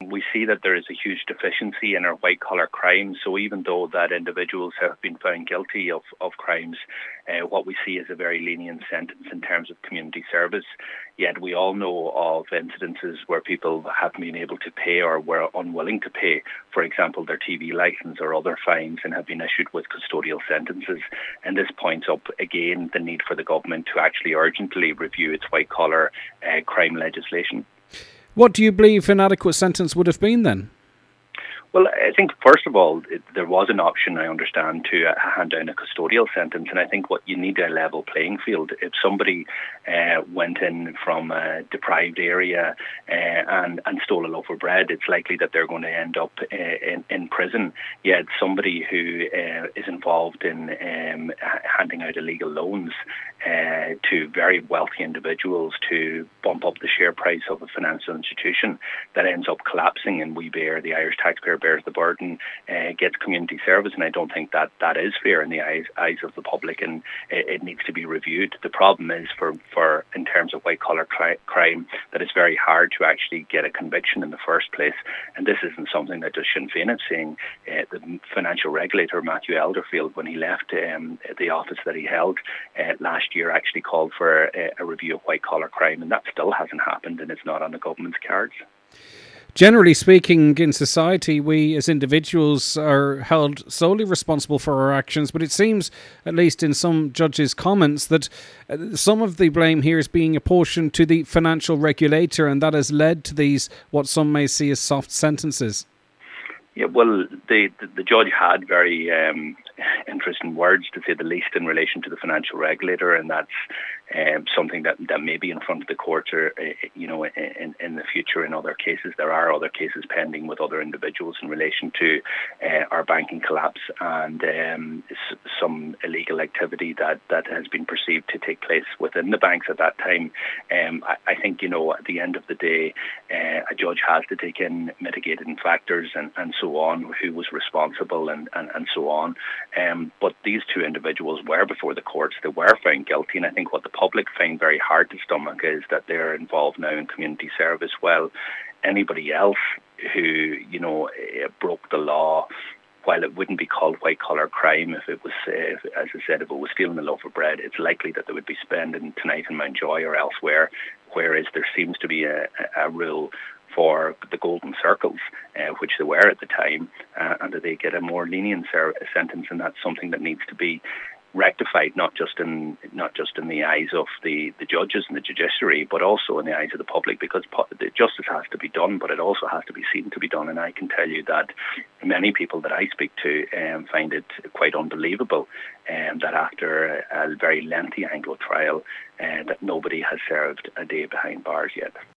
we see that there is a huge deficiency in our white-collar crime. So even though that individuals have been found guilty of crimes, what we see is a very lenient sentence in terms of community service. Yet we all know of incidences where people have been able to pay or were unwilling to pay, for example, their TV licence or other fines, and have been issued with custodial sentences. And this points up again the need for the government to actually urgently review its white-collar crime legislation. What do you believe an adequate sentence would have been then? Well, I think, first of all, there was an option, I understand, to hand down a custodial sentence. And I think what you need a level playing field. If somebody went in from a deprived area and stole a loaf of bread, it's likely that they're going to end up in prison. Yet somebody who is involved in handing out illegal loans to very wealthy individuals to bump up the share price of a financial institution that ends up collapsing, and the Irish taxpayer bears the burden, gets community service. And I don't think that is fair in the eyes of the public, and it needs to be reviewed. The problem is for in terms of white-collar crime, that it's very hard to actually get a conviction in the first place. And this isn't something that just Sinn Féin is saying. The financial regulator, Matthew Elderfield, when he left the office that he held last year, actually called for a review of white-collar crime, and that still hasn't happened, and it's not on the government's cards. Generally speaking, in society, we as individuals are held solely responsible for our actions, but it seems, at least in some judges' comments, that some of the blame here is being apportioned to the financial regulator, and that has led to these, what some may see as soft sentences. Yeah, well, the judge had very interesting words, to say the least, in relation to the financial regulator, and that's something that may be in front of the courts, or in the future in other cases. There are other cases pending with other individuals in relation to our banking collapse and some illegal activity that has been perceived to take place within the banks at that time. I think, at the end of the day, a judge has to take in mitigating factors and so on, who was responsible and so on. But these two individuals were before the courts. They were found guilty, and I think what the public find very hard to stomach is that they're involved now in community service, while anybody else who broke the law, while it wouldn't be called white-collar crime, if it was, as I said, if it was stealing a loaf of bread, it's likely that they would be spending tonight in Mountjoy or elsewhere, whereas there seems to be a rule for the golden circles, which they were at the time, and that they get a more lenient sentence, and that's something that needs to be rectified, not just in the eyes of the judges and the judiciary, but also in the eyes of the public, because the justice has to be done, but it also has to be seen to be done. And I can tell you that many people that I speak to find it quite unbelievable that after a very lengthy Anglo trial, that nobody has served a day behind bars yet.